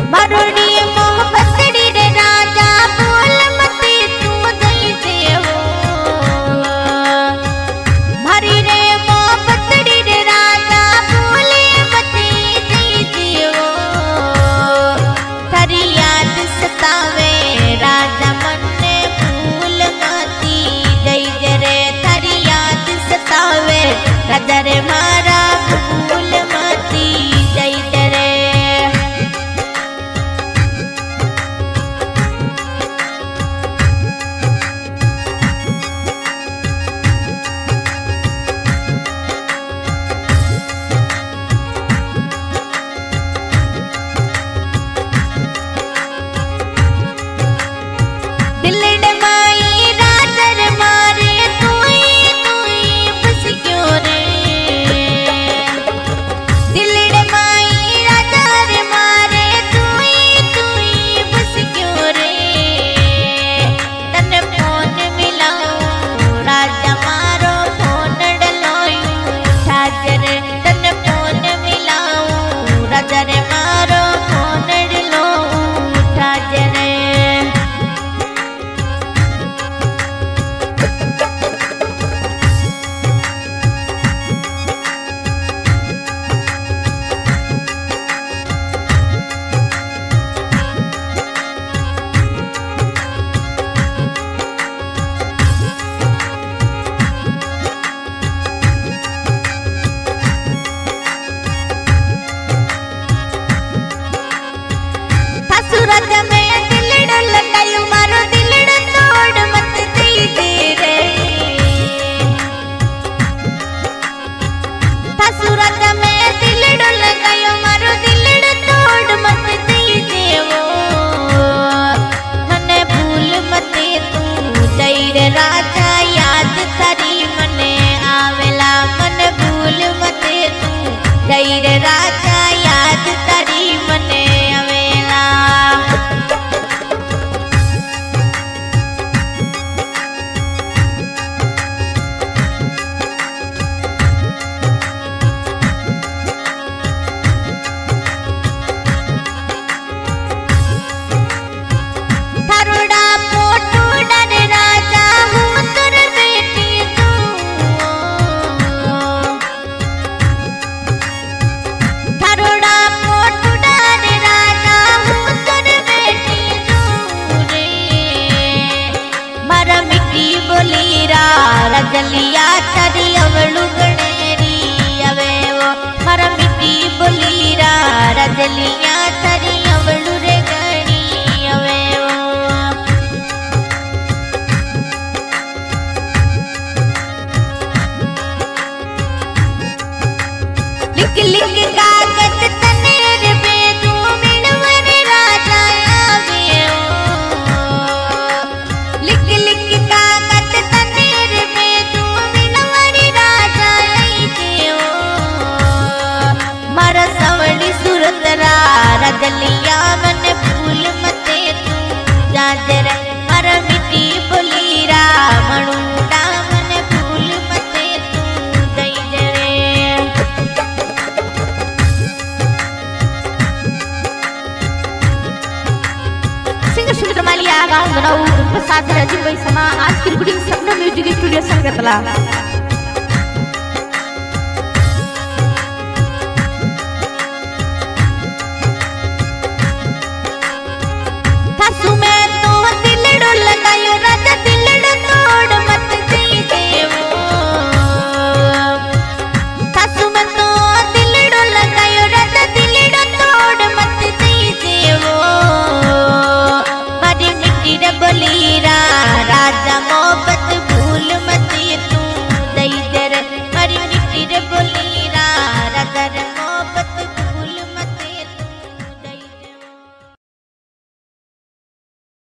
मरुड़ी मोहब्बतड़ी रे राजा बोल मती तू दई देवो भरी रे मोहब्बतड़ी रे राजा बोल मती दई देवो थारी याद सतावे राजा मन भूल मती दई जरे थारी याद सतावे राजा रे मारा भूल मती दई जरे राजा याद तारी मने आवेला मन भूल मते तू दई रे राजा याद तारी मने आवेला थारोड़ा पोटू डर राजा हूँ तुर बेटी तू थारोड़ा पोटू डर राजा हूँ तुर बेटी तू रे मारा मिट्टी बोली रजलिया तारी अवलू गणेरी अवे वो मारा मिट्टी बोली रजलिया तारी अवलू रे गणी अवे लिख लिख कागज तनेर पे तू मिलवर राजा आवे लिख लिख कागज तनेर पे तू मिलवर राजा आई मारा सवड़ी सूरत रजलिया मन भूल मते तू जाजर मारा मिट्टी बोली मणुड़ा मन भूल मते तू दई जरे सिंगर मालिया गाँव गणाऊ प्रसाद राजीव भाई समा आज की रिकॉर्डिंग सपना म्यूजिक स्टूडियो संगतला।